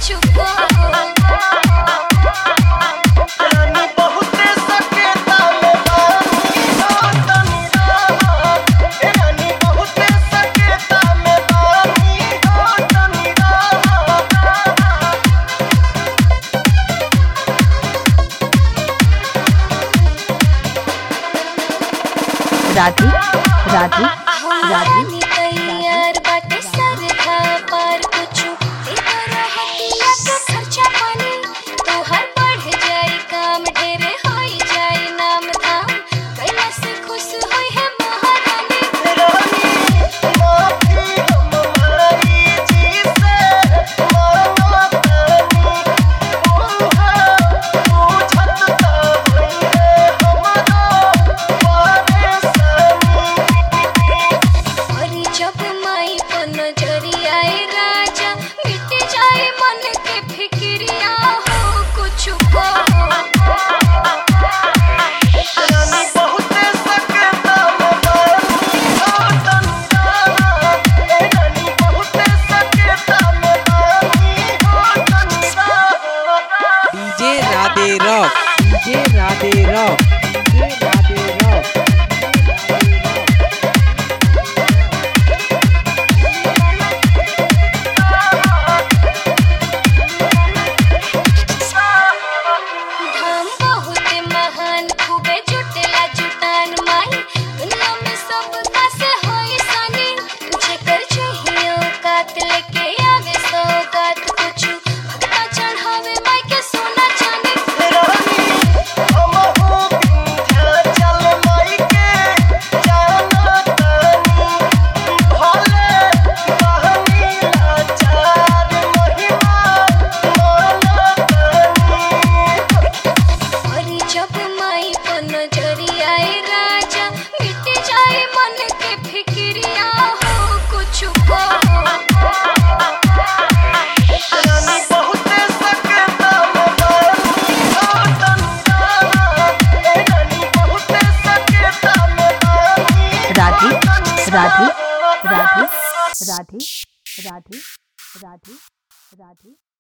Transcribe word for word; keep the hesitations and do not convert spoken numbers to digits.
कुछ को राधी राधी राधी तैयार बाटे सरधा पार कुछु तेरा हतिया के खर्चा पानी तोहर बढ़ जाई काम ढेरे होई जाई नाम धाम कैला से खुश होई है महारानी Radhe rock DJ Radhe rock DJ Radhe rock धाम बहुत महान खूबे जुटेला जुटान माई दुनिया में सब का से होई सानी जेकर चाहिए औकात लेके आवे सौगात कुछ भक्ता चढ़ावे माई के सोना चांदी राधी राधी राधी राधी राधी राधी राधी